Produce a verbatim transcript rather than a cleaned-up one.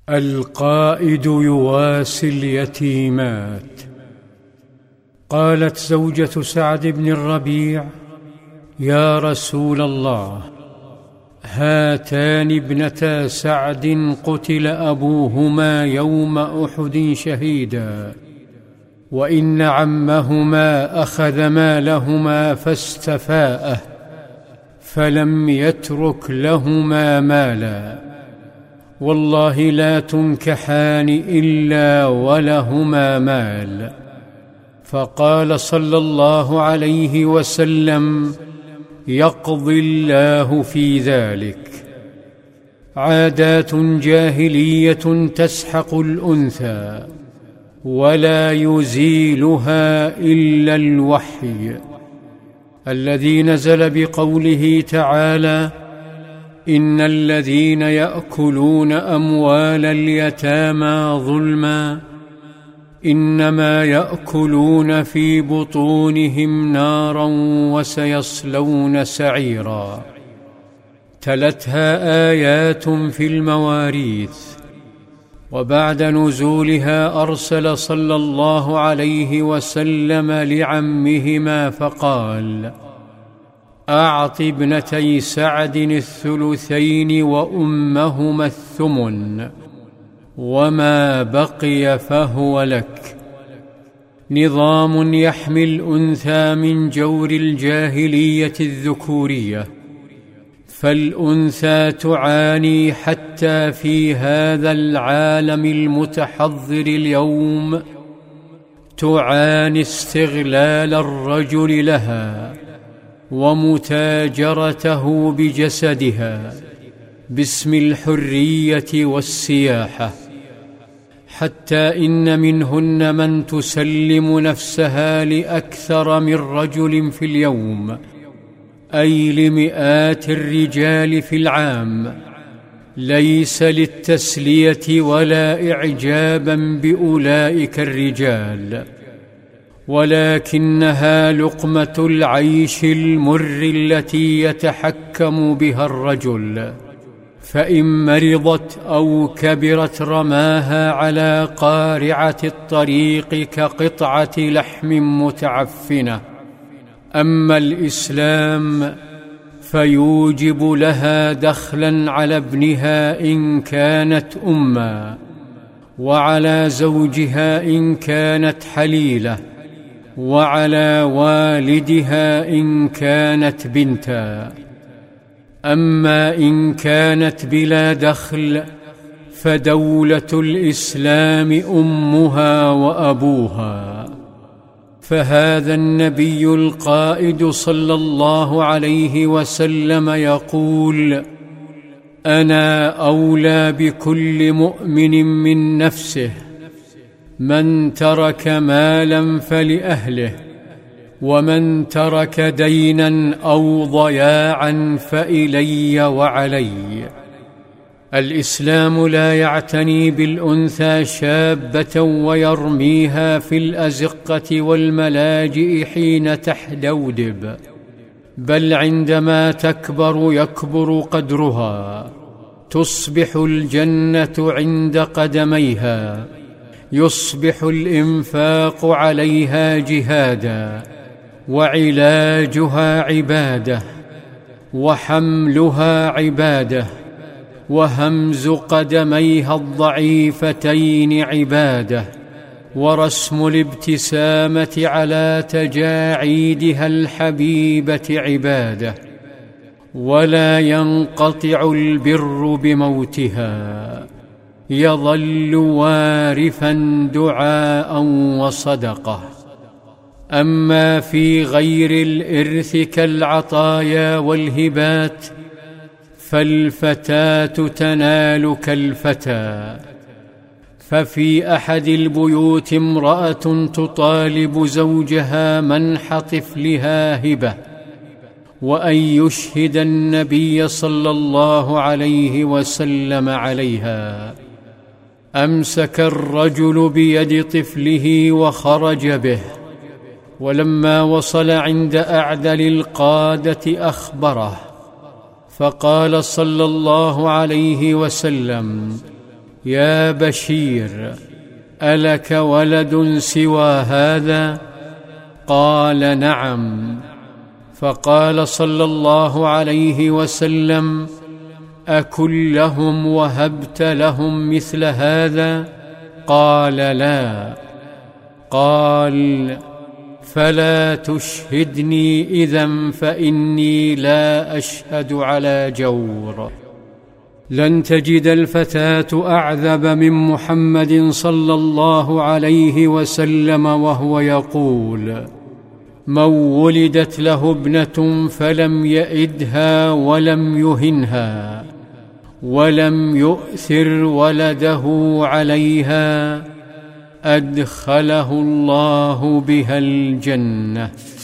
القائد يواسي اليتيمات. قالت زوجة سعد بن الربيع: يا رسول الله، هاتان ابنتا سعد قتل أبوهما يوم أحد شهيدا، وإن عمهما أخذ مالهما فاستفاءه فلم يترك لهما مالا، والله لا تنكحان إلا ولهما مال. فقال صلى الله عليه وسلم: يقضي الله في ذلك. عادات جاهلية تسحق الأنثى ولا يزيلها إلا الوحي الذي نزل بقوله تعالى: إن الذين يأكلون أموال اليتامى ظلما إنما يأكلون في بطونهم نارا وسيصلون سعيرا. تلتها آيات في المواريث، وبعد نزولها أرسل صلى الله عليه وسلم لعمهما فقال: أعط ابنتي سعد الثلثين وأمهما الثمن، وما بقي فهو لك. نظام يحمي الأنثى من جور الجاهلية الذكورية، فالأنثى تعاني حتى في هذا العالم المتحضر اليوم، تعاني استغلال الرجل لها ومتاجرته بجسدها باسم الحرية والسياحة، حتى إن منهن من تسلم نفسها لأكثر من رجل في اليوم، أي لمئات الرجال في العام، ليس للتسلية ولا إعجابا بأولئك الرجال، ولكنها لقمة العيش المر التي يتحكم بها الرجل، فإن مرضت أو كبرت رماها على قارعة الطريق كقطعة لحم متعفنة. أما الإسلام فيوجب لها دخلا على ابنها إن كانت أمًا، وعلى زوجها إن كانت حليلة، وعلى والدها إن كانت بنتا. أما إن كانت بلا دخل فدولة الإسلام أمها وأبوها. فهذا النبي القائد صلى الله عليه وسلم يقول: أنا أولى بكل مؤمن من نفسه، من ترك مالا فلأهله، ومن ترك دينا أو ضياعا فإلي وعلي. الإسلام لا يعتني بالأنثى شابة ويرميها في الأزقة والملاجئ حين تحدودب، بل عندما تكبر يكبر قدرها، تصبح الجنة عند قدميها، يصبح الإنفاق عليها جهادا، وعلاجها عبادة، وحملها عبادة، وهمز قدميها الضعيفتين عبادة، ورسم الابتسامة على تجاعيدها الحبيبة عبادة، ولا ينقطع البر بموتها، يظل وارثا دعاء وصدقة. أما في غير الإرث كالعطايا والهبات فالفتاة تنال كالفتى. ففي أحد البيوت امرأة تطالب زوجها منح طفلها هبة، وأن يشهد النبي صلى الله عليه وسلم عليها. أمسك الرجل بيد طفله وخرج به، ولما وصل عند أعدل القادة أخبره، فقال صلى الله عليه وسلم: يا بشير، ألك ولد سوى هذا؟ قال: نعم. فقال صلى الله عليه وسلم: أكلهم وهبت لهم مثل هذا؟ قال: لا. قال: فلا تشهدني إذن، فإني لا أشهد على جور. لن تجد الفتاة أعذب من محمد صلى الله عليه وسلم وهو يقول: من ولدت له ابنة فلم يئدها ولم يهنها ولم يؤثر ولده عليها، أدخله الله بها الجنة.